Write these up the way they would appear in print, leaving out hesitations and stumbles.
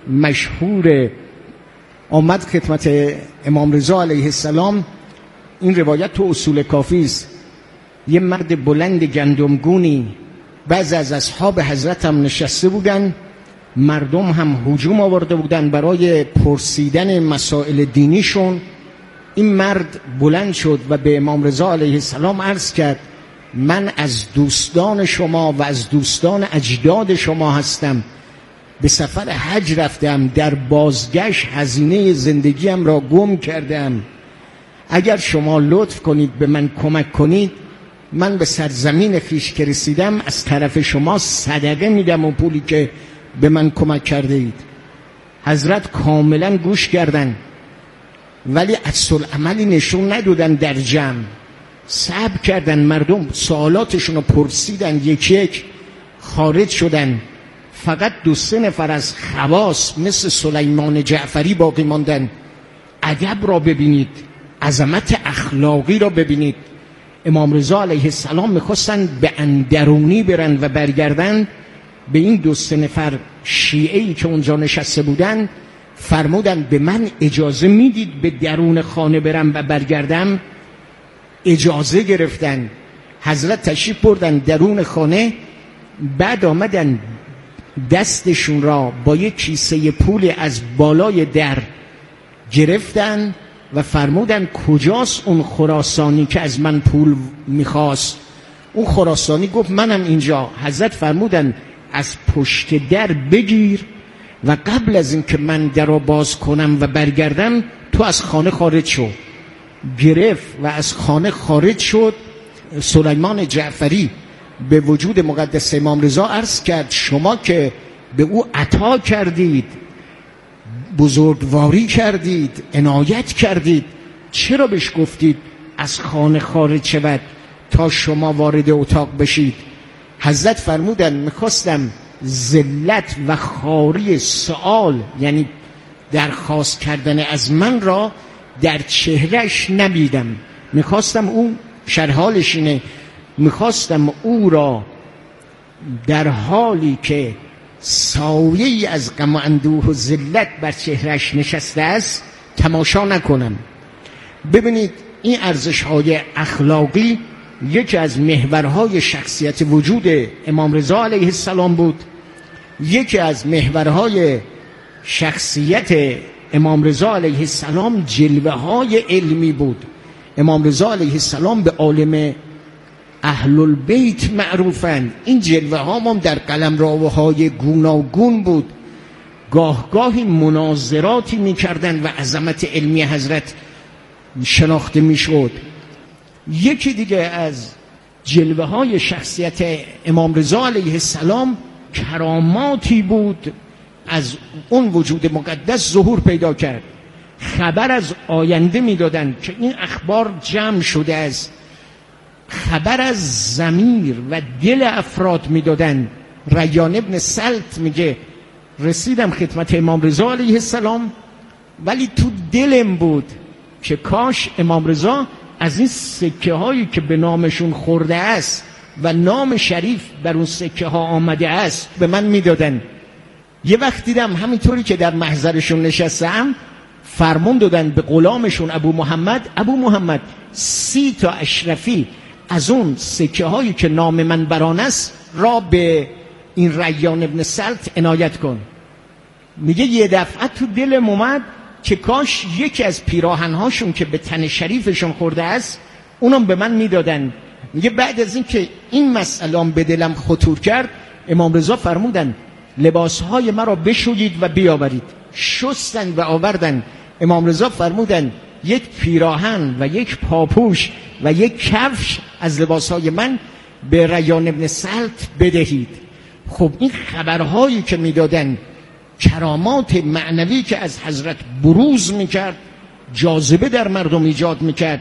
مشهور آمد خدمت امام رضا علیه السلام. این روایت تو اصول کافی است. یه مرد بلند گندمگونی بعضی از اصحاب حضرت هم نشسته بودن، مردم هم هجوم آورده بودن برای پرسیدن مسائل دینیشون. این مرد بلند شد و به امام رضا علیه السلام عرض کرد من از دوستان شما و از دوستان اجداد شما هستم، به سفر حج رفتم، در بازگشت هزینه زندگیم را گم کردم، اگر شما لطف کنید به من کمک کنید، من به سرزمین خویش که رسیدم از طرف شما صدقه میدم و پولی که به من کمک کرده اید. حضرت کاملا گوش کردن ولی عکس‌العملی نشون ندادن، در جمع صبر کردن، مردم سوالاتشون رو پرسیدن، یک یک خارج شدن. فقط 2-3 نفر از خواص مثل سلیمان جعفری باقی ماندن. ادب را ببینید، عظمت اخلاقی را ببینید. امام رضا علیه السلام میخواستن به اندرونی برن و برگردن. به این 2-3 نفر شیعه‌ای که اونجا نشسته بودن فرمودن به من اجازه میدید به درون خانه برم و برگردم؟ اجازه گرفتن. حضرت تشریف بردن درون خانه، بعد آمدن دستشون را با یک کیسه پول از بالای در گرفتن و فرمودن کجاست اون خراسانی که از من پول میخواست؟ اون خراسانی گفت منم اینجا. حضرت فرمودن از پشت در بگیر و قبل از اینکه من در را باز کنم و برگردم تو از خانه خارج شو. گرفت و از خانه خارج شد. سلیمان جعفری به وجود مقدس امام رضا عرض کرد شما که به او عطا کردید، بزرگواری کردید، عنایت کردید، چرا بهش گفتید از خانه خارج شود تا شما وارد اتاق بشید؟ حضرت فرمودن میخواستم ذلت و خواری سؤال، یعنی درخواست کردن از من را در چهرهش نبیدم. میخواستم اون شرحالش اینه، میخواستم او را در حالی که سایه‌ای از غم و اندوه و ذلت بر چهرهش نشسته است تماشا نکنم. ببینید این ارزش‌های اخلاقی یکی از محورهای شخصیت وجود امام رضا علیه السلام بود. یکی از محورهای شخصیت امام رضا علیه السلام جلوه‌های علمی بود. امام رضا علیه السلام به عالم اهل البیت معروفند. این جلوه هم در قلمروهای گوناگون بود. گاه گاهی مناظراتی می‌کردند و عظمت علمی حضرت شناخته می‌شد. یکی دیگه از جلوه های شخصیت امام رضا علیه السلام کراماتی بود از اون وجود مقدس ظهور پیدا کرد. خبر از آینده میدادن که این اخبار جمع شده است، خبر از ضمیر و دل افراد میدادن. ریان ابن سلط میگه رسیدم خدمت امام رضا علیه السلام ولی تو دلم بود که کاش امام رضا از این سکه هایی که به نامشون خورده است و نام شریف بر اون سکه ها آمده است به من میدادن. یه وقت دیدم همینطوری که در محضرشون نشستم فرمان دادن به غلامشون ابو محمد 30 تا اشرفی از اون سکه هایی که نام من بران است را به این ریان ابن سلط عنایت کن. میگه یه دفعه تو دلم اومد که کاش یکی از پیراهنهاشون که به تن شریفشون خورده است اونم به من میدادن. میگه بعد از این که این مسئله به دلم خطور کرد امام رضا فرمودن لباسهای مرا بشویید و بیاورید. شستن و آوردن. امام رضا فرمودن یک پیراهن و یک پاپوش و یک کفش از لباسهای من به ریان ابن سلط بدهید. خب این خبرهایی که میدادن، کرامات معنوی که از حضرت بروز میکرد، جاذبه در مردم ایجاد میکرد،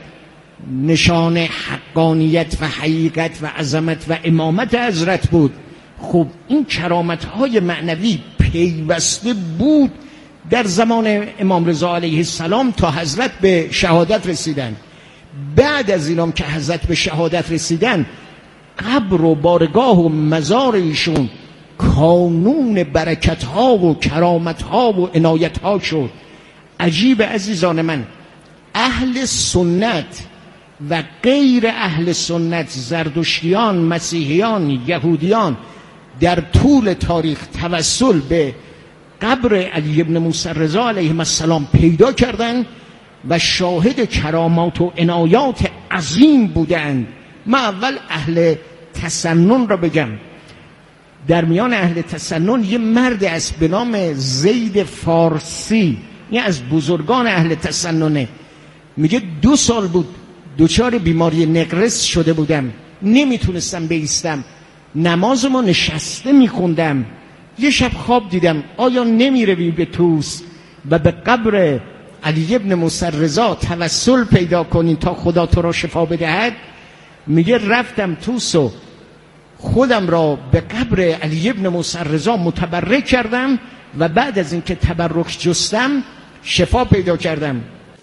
نشان حقانیت و حقیقت و عظمت و امامت حضرت بود. خب این کرامت‌های معنوی پیوسته بود در زمان امام رضا علیه السلام تا حضرت به شهادت رسیدن. بعد از اینام که حضرت به شهادت رسیدن قبر و بارگاه و مزار ایشون کانون برکت ها و کرامت ها و عنایت ها شد. عجیب عزیزان من، اهل سنت و غیر اهل سنت، زردشتیان، مسیحیان، یهودیان، در طول تاریخ توسل به قبر علی ابن موسی رضا علیه السلام پیدا کردند و شاهد کرامات و عنایات عظیم بودند. من اول اهل تسنن را بگم. در میان اهل تسنن یه مرد است به نام زید فارسی، یه از بزرگان اهل تسننه. میگه 2 سال بود دچار بیماری نقرس شده بودم، نمیتونستم بایستم، نماز ما نشسته میخوندم. یه شب خواب دیدم آیا نمیروی به توس و به قبر علی ابن موسی رضا توسل پیدا کنی تا خدا تو را شفا بدهد؟ میگه رفتم توس و خودم را به قبر علی ابن موسی رضا متبرک کردم و بعد از اینکه تبرک جستم شفا پیدا کردم.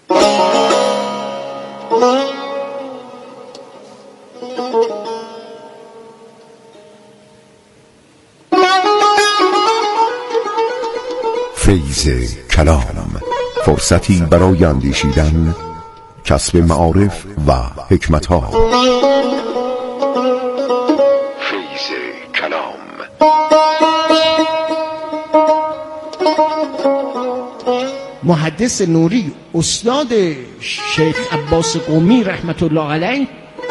فیض کلام، فرصتی برای اندیشیدن، کسب معارف و حکمت‌ها. فیض کلام. محدث نوری استاد شیخ عباس قمی رحمت الله علیه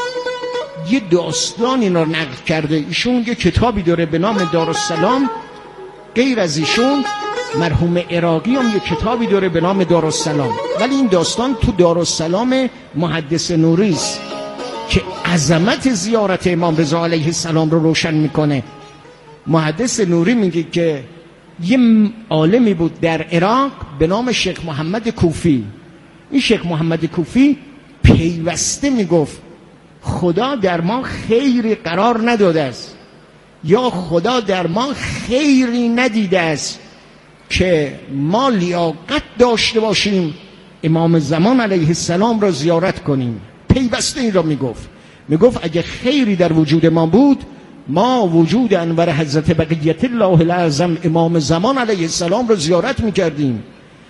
یه داستانی رو نقل کرده. ایشون یه کتابی داره به نام دارالسلام. غیر از ایشون مرحوم عراقی هم یه کتابی داره به نام دارالسلام، ولی این داستان تو دارالسلام محدث نوری است که عظمت زیارت امام رضا علیه السلام رو روشن میکنه. محدث نوری میگه که یه عالمی بود در عراق به نام شیخ محمد کوفی. این شیخ محمد کوفی پیوسته میگفت خدا در ما خیری قرار نداده است یا خدا در ما خیری ندیده است که ما لیاقت داشته باشیم امام زمان علیه السلام را زیارت کنیم. پیوسته این را میگفت اگه خیری در وجود ما بود، ما وجود انور حضرت بقیت الله الاعظم امام زمان علیه السلام را زیارت میکردیم.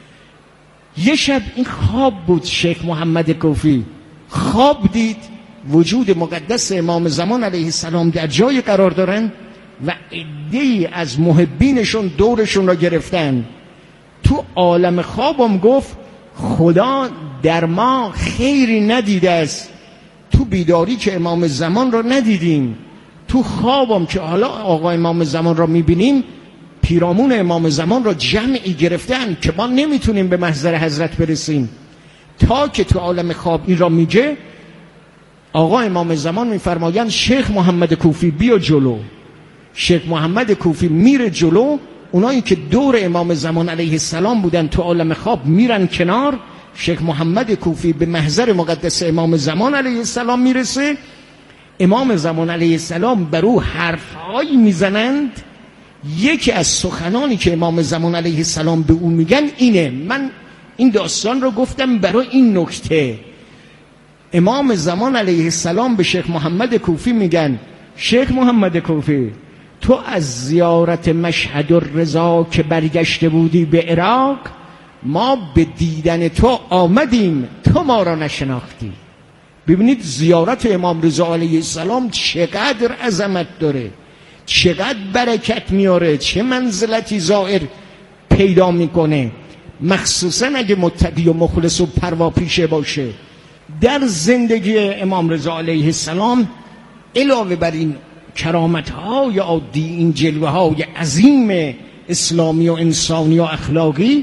یه شب این خواب بود، شیخ محمد کوفی خواب دید وجود مقدس امام زمان علیه السلام در جای قرار دارن و عده‌ای از محبینشون دورشون را گرفتن. تو عالم خوابم گفت خدا در ما خیری ندیده است. تو بیداری که امام زمان را ندیدیم، تو خوابم که حالا آقا امام زمان را میبینیم پیرامون امام زمان را جمعی گرفتن که ما نمیتونیم به محضر حضرت برسیم. تا که تو عالم خواب این را میگه، آقا امام زمان میفرمایند شیخ محمد کوفی بیا جلو. شیخ محمد کوفی میره جلو، اونایی که دور امام زمان علیه السلام بودن تو عالم خواب میرن کنار. شیخ محمد کوفی به محضر مقدس امام زمان علیه السلام میرسه. امام زمان علیه السلام بر او حرفهایی میزنند. یکی از سخنانی که امام زمان علیه السلام به او میگن اینه. من این داستان رو گفتم برای این نکته. امام زمان علیه السلام به شیخ محمد کوفی میگن شیخ محمد کوفی، تو از زیارت مشهد الرضا که برگشته بودی به عراق، ما به دیدن تو آمدیم، تو ما را نشناختی. ببینید زیارت امام رضا علیه السلام چقدر عظمت داره، چقدر برکت میاره، چه منزلتی زائر پیدا میکنه، مخصوصا اگه متقی و مخلص و پرواپیشه باشه. در زندگی امام رضا علیه السلام علاوه بر این کرامت‌های عادی، این جلوه‌های عظیم اسلامی و انسانی و اخلاقی،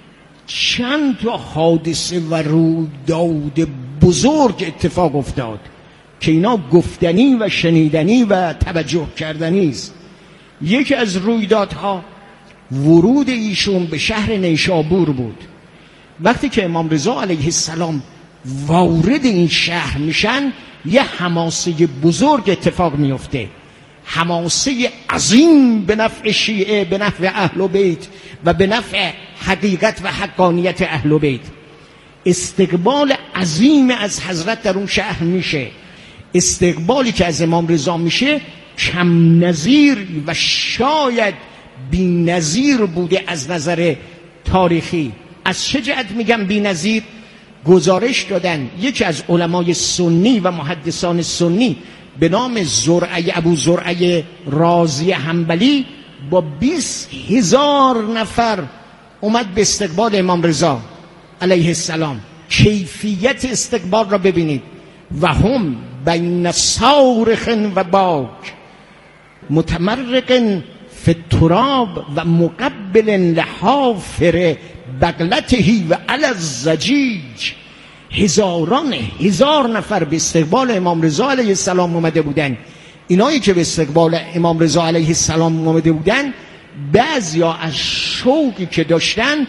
چند تا حادثه و رویداد بزرگ اتفاق افتاد که اینا گفتنی و شنیدنی و توجه کردنی است. یکی از رویدادها ورود ایشون به شهر نیشابور بود. وقتی که امام رضا علیه السلام وارد این شهر میشن، یه حماسه بزرگ اتفاق میفته، حماسه عظیم به نفع شیعه، به نفع اهل بیت و به نفع حقیقت و حقانیت اهل بیت. استقبال عظیم از حضرت در اون شهر میشه. استقبالی که از امام رضا میشه کم نظیر و شاید بی نظیر بوده از نظر تاریخی. از چه جهت میگم بی نظیر؟ گزارش دادن یکی از علمای سنی و محدثان سنی به نام ابو زرعه رازی حنبلی با 20,000 نفر اومد به استقبال امام رضا علیه السلام. کیفیت استقبال را ببینید. و هم بین صارخ و باک متمرق فی التراب و مقبل لحافر بغلته و علی الزجیج. هزار نفر به استقبال امام رضا علیه السلام اومده بودن. اینایی که به استقبال امام رضا علیه السلام اومده بودن، بعضیا از شوقی که داشتن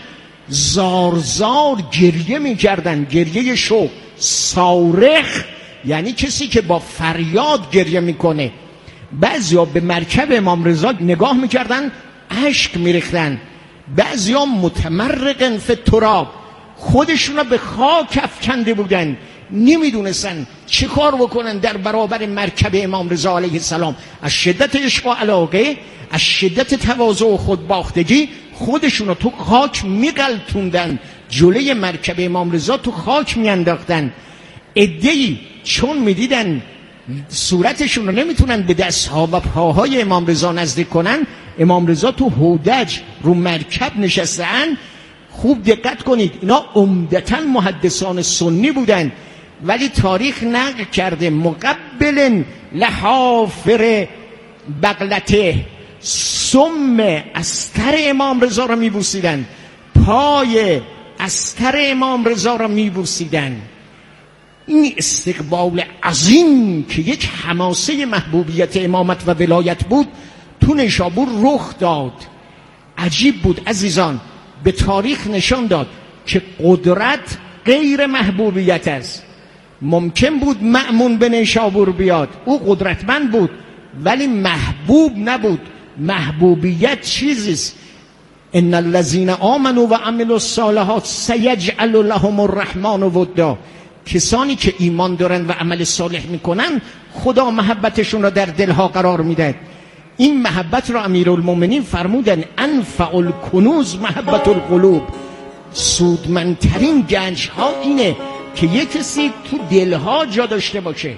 زار گریه میکردن. گریه شوق. صارخ یعنی کسی که با فریاد گریه میکنه. بعضیا به مرکب امام رضا نگاه میکردن، اشک میریختن. بعضیا متمرق فی التراب، خودشون را به خاک افکنده بودن، نمیدونستن چه کار بکنن در برابر مرکب امام رضا علیه السلام. از شدت عشق و علاقه، از شدت تواضع و خودباختگی خودشون را تو خاک میغلطوندن، جلوی مرکب امام رضا تو خاک میانداختن. عده‌ای چون میدیدن صورتشون رو نمیتونن به دستها و پاهای امام رضا نزدیک کنن، امام رضا تو هودج رو مرکب نشستن. خوب دقت کنید، اینا عمدتاً محدثان سنی بودن، ولی تاریخ نقل کرده مقبل لحافر بغلته، سم استر امام رضا را میبوسیدن، پای استر امام رضا را میبوسیدن. این استقبال عظیم که یک حماسه محبوبیت امامت و ولایت بود تو نیشابور رخ داد. عجیب بود عزیزان. به تاریخ نشان داد که قدرت غیر محبوبیت است. ممکن بود مأمون به نیشابور بیاد، او قدرتمند بود ولی محبوب نبود. محبوبیت چیزیست. ان الذين آمنوا و عملوا الصالحات سیجعل لهم الرحمن ودا. کسانی که ایمان دارن و عمل صالح میکنن، خدا محبتشون را در دلها قرار میده. این محبت را امیرالمومنین فرمودن انفع الکنوز محبت القلوب. سودمندترین گنج ها اینه که یک کسی تو دلها جا داشته باشه.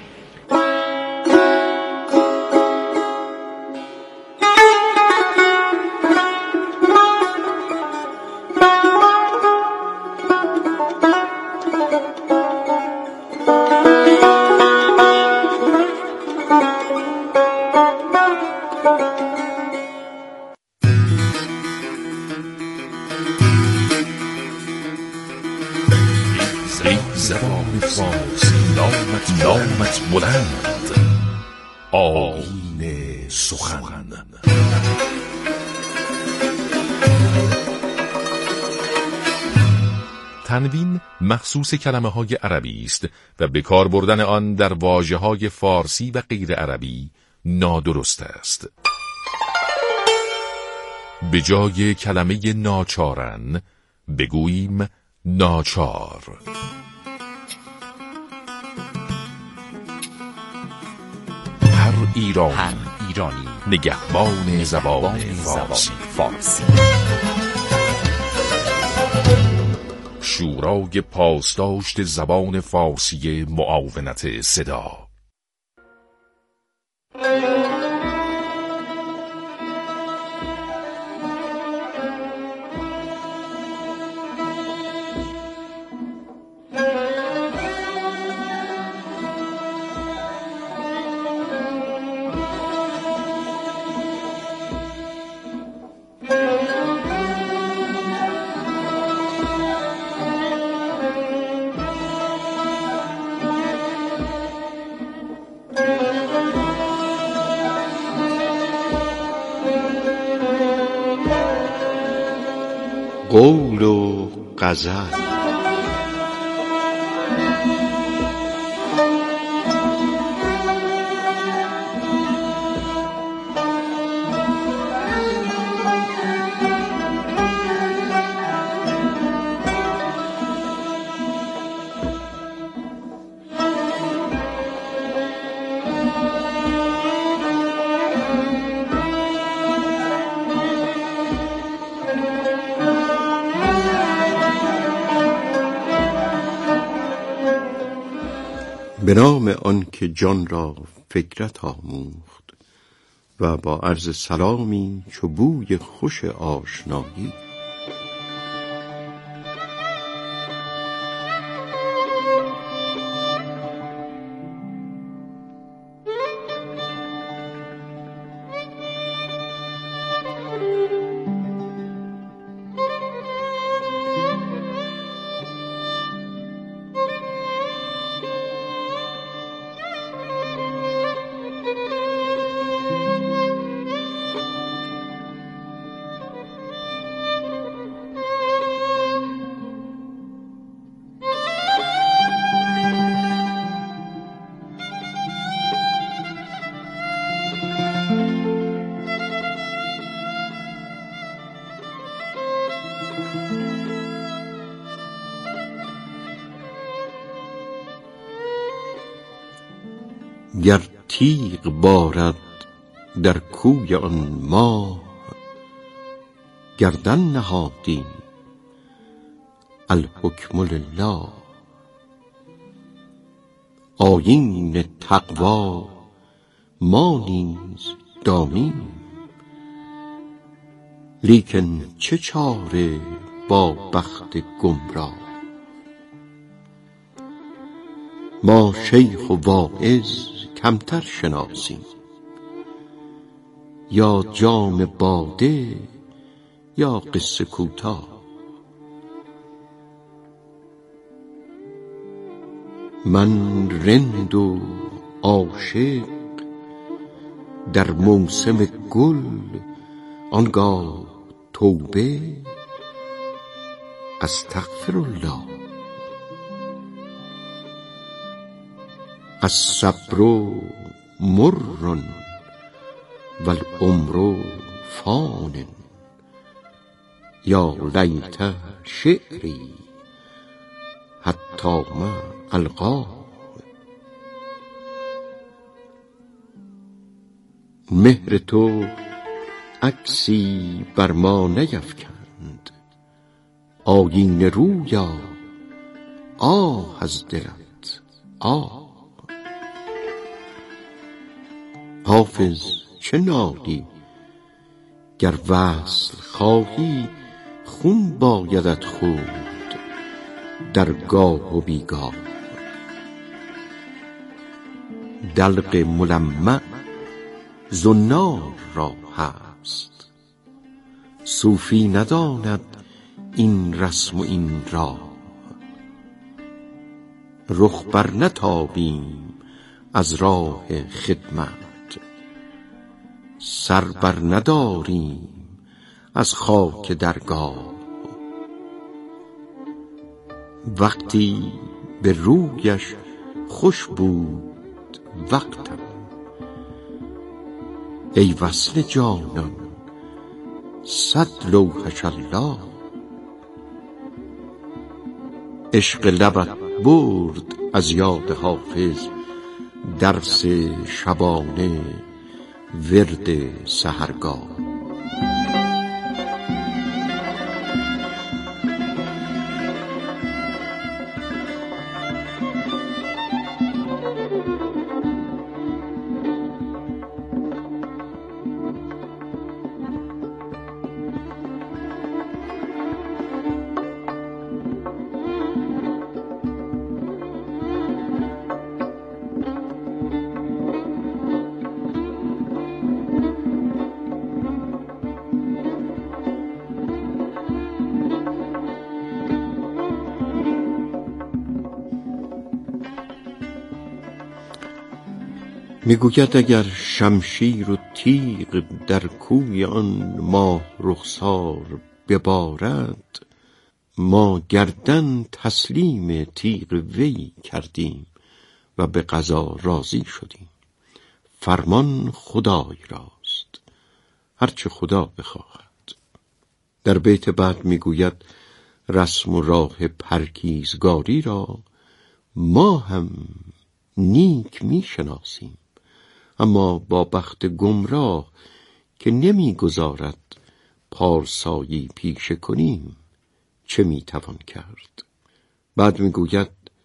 زبان فارسی نامت بلند، آیین سخن. تنوین مخصوص کلمه های عربی است و به کار بردن آن در واژه های فارسی و غیر عربی نادرست است. به جای کلمه ناچارن بگوییم ناچار. هر ایرانی نگهبان زبان فارسی. شورای پاسداشت زبان فارسی معاونت صدا. قول و غزل. به نام آن که جان را فکرت آموخت و با عرض سلامی چو بوی خوش آشنایی. گر تیغ بارد در کوی آن ماه، گردن نهادیم الحکم لله. آیین تقوی ما نیز دانیم، لیکن چه چاره با بخت گمراه. ما شیخ و واعظ کمتر شناسیم، یا جام باده یا قصه کوتاه. من رند و عاشق در موسم گل، آنگاه توبه استغفرالله. الصبر مر والعمر فان، یا لیت شعری حتی ما القاه. مهر تو عکسی بر ما نیفکند، آیین رویا آه از دلت آه. حافظ چه نالی گر وصل خواهی، خون بایدت خورد در گاه و بیگاه. دلق ملمع زنار را هست، صوفی نداند این رسم و این راه. رخ بر نتابیم از راه خدمت، سر بر نداریم از خاک درگاه. وقتی به رویش خوش بود وقتم، ای وصل جانان صد لوحش الله. عشق لبت برد از یاد حافظ درس شبانه ورد سحرگاه. میگوید اگر شمشیر و تیغ در کوی آن ماه رخسار ببارد، ما گردن تسلیم تیغ وی کردیم و به قضا راضی شدیم. فرمان خدای راست، هرچه خدا بخواهد. در بیت بعد میگوید رسم و راه پرهیزگاری را ما هم نیک میشناسیم، اما با بخت گمراه که نمیگذارد پارسایی پیشه کنیم چه میتوان کرد؟ بعد میگوید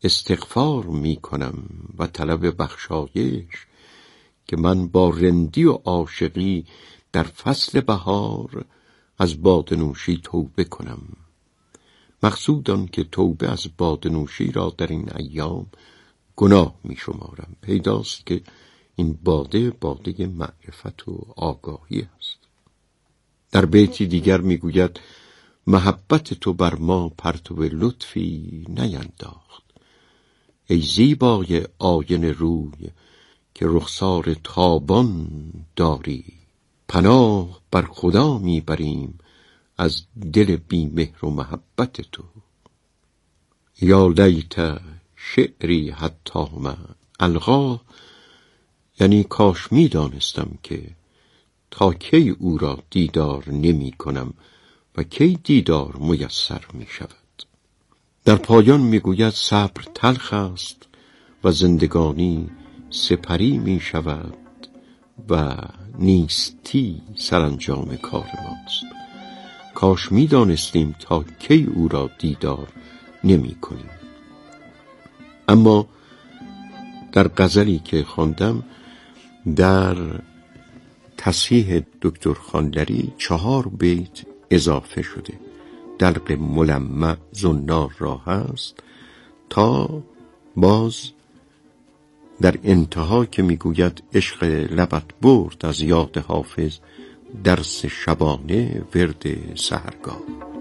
استغفار می کنم و طلب بخشایش که من با رندی و عاشقی در فصل بهار از باده نوشی توبه کنم. مقصود آن که توبه از باده نوشی را در این ایام گناه می شمارم. پیداست که این باده معرفت و آگاهی است. در بیتی دیگر می گوید محبت تو بر ما پرتو لطفی نینداخت. ای زیبای آینه روی که رخسار تابان داری، پناه بر خدا می بریم از دل بی مهر و محبت تو. یا لیت شعری حتی ما القا، یعنی کاش می دانستم که تا کی او را دیدار نمی کنم و کی دیدار میسر می شود. در پایان می گوید صبر تلخ است و زندگانی سپری می شود و نیستی سرانجام کار ماست. کاش می دانستیم تا کی او را دیدار نمی کنیم. اما در غزلی که خواندم در تصحیح دکتر خانلری 4 بیت اضافه شده. دلق ملمع زنار را هست تا باز در انتها که میگوید عشق لبت برد از یاد حافظ درس شبانه ورد سحرگاه.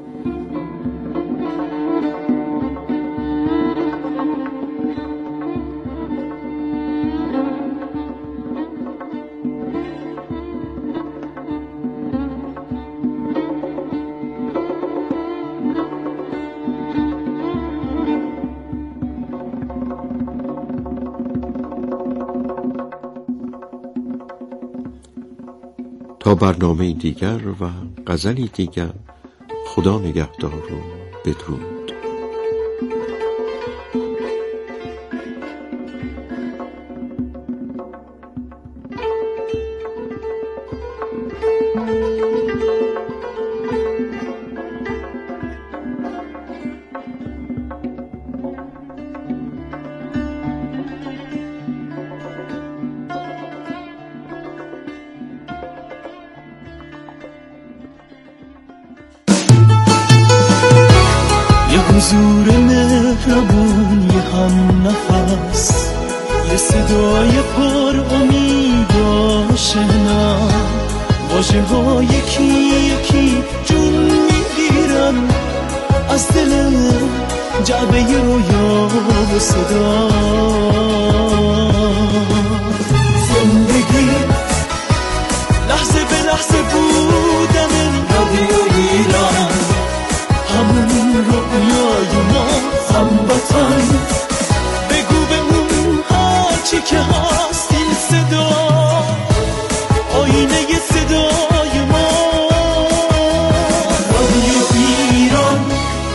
تا برنامه دیگر و غزلی دیگر، خدا نگهدار و بدرود. حضور مهربون یه هم نفس، یه صدای پر امید و شنا، واژه ها یکی یکی جون میگیرن از دل جعبه رویا و صدا. زندگی لحظه به لحظه بودن رادیو ایران، همون رویای ما هموطن. بگو به اون هرچی که هست این صدا آینه صدای ما. رادیو ایران.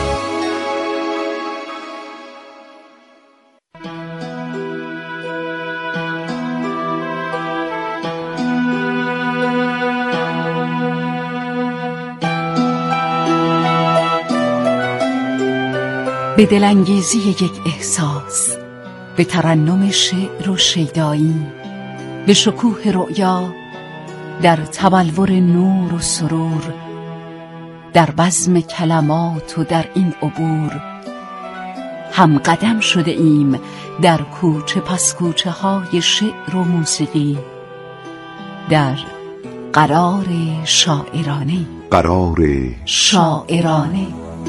به دلانگیزی یک احساس، به ترنم شعر و شیدایی، به شکوه رؤیا، در تبلور نور و سرور، در بزم کلمات و در این عبور، هم قدم شده ایم در کوچه پس کوچه های شعر و موسیقی، در قرار شاعرانه. قرار شاعرانه.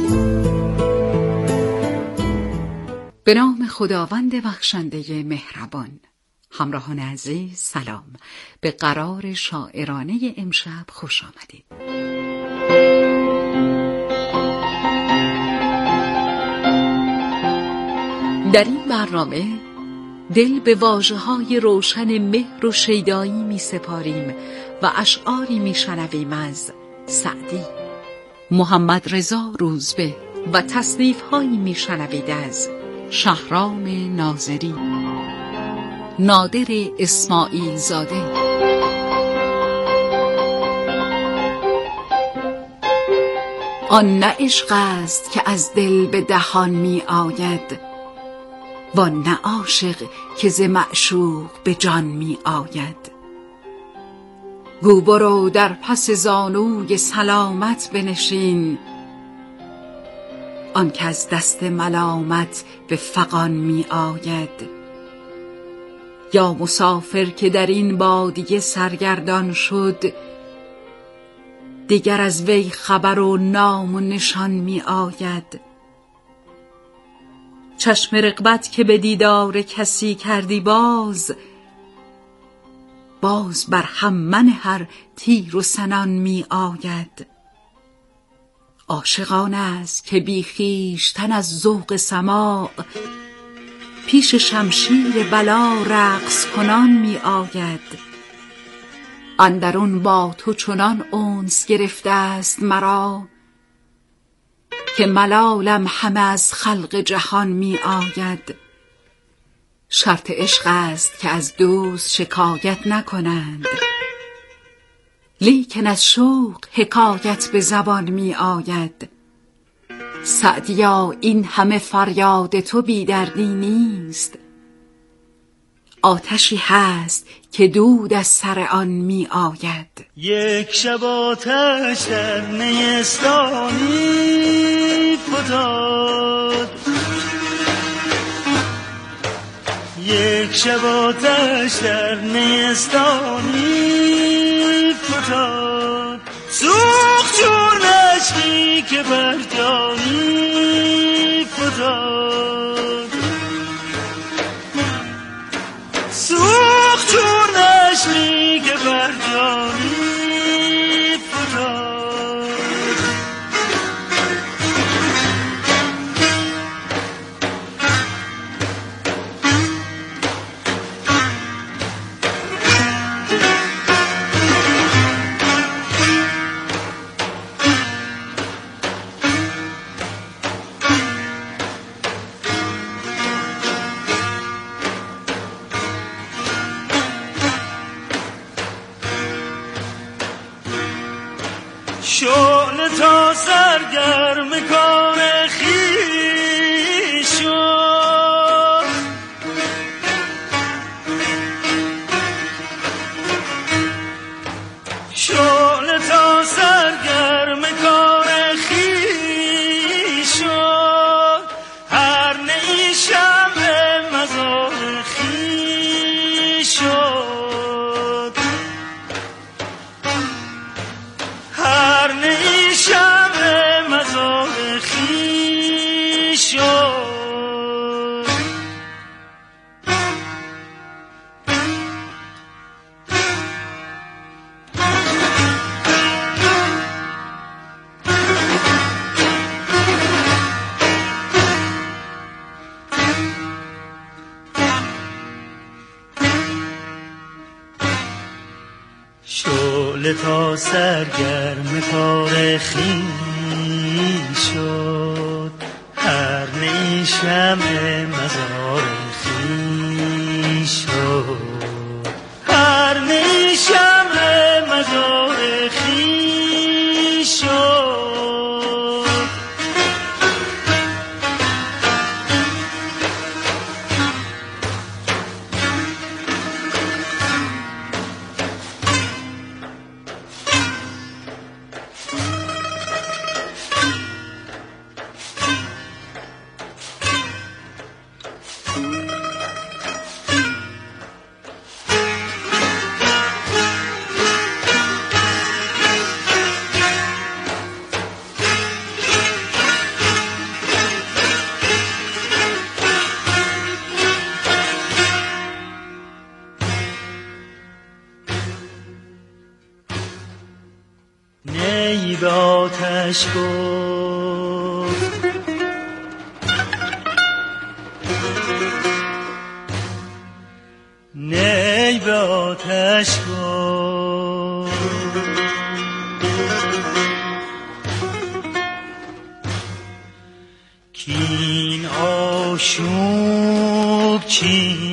به نام خداوند بخشنده مهربان. همراهان عزیز سلام. به قرار شاعرانه امشب خوش آمدید. در این برنامه دل به واژه‌های روشن مهر و شیدایی می سپاریم و اشعاری می شنویم از سعدی، محمد رضا روزبه و تصنیف‌هایی می شنوید از شهرام ناظری، نادر اسماعیل زاده. آن نه عشق است که از دل به دهان می آید، وان نه عاشق که ز معشوق به جان می آید. گو برو در پس زانوی سلامت بنشین، آن که از دست ملامت به فغان می آید. یا مسافر که در این بادیه سرگردان شد، دیگر از وی خبر و نام و نشان می آید. چشم رغبت که به دیدار کسی کردی باز بر هم من هر تیر و سنان می آید. عاشقان است که بی خویشتن از ذوق سماع، پیش شمشیر بلا رقص کنان می آید. اندرون با تو چنان انس گرفته است مرا، که ملالم همه از خلق جهان می آید. شرط عشق است که از دوست شکایت نکنند، لیکن از شوق حکایت به زبان می آید. سعدیا این همه فریاد تو بی دردی نیست، آتشی هست که دود از سر آن می آید. یک شب آتش در نیستانی فتاد، یک شب آتش در نیستانی فتاد، سوخت چون اشکی که بر جانی فتاد، سوخت چون اشکی که بر جانی فتاد. شعله تا سرگرم کار خویش شد، شعله تا سرگرم کار خویش شد، هر نی شمع مزار خویش شد، هر نی شمع مزار خویش شد. شعله تا سرگرم کار خویش شد، هر نی شمع مزار خویش شد، هر نی شمع مزار خویش شد. نی به آتش گفت، نی به آتش گفت، کین آشوب چین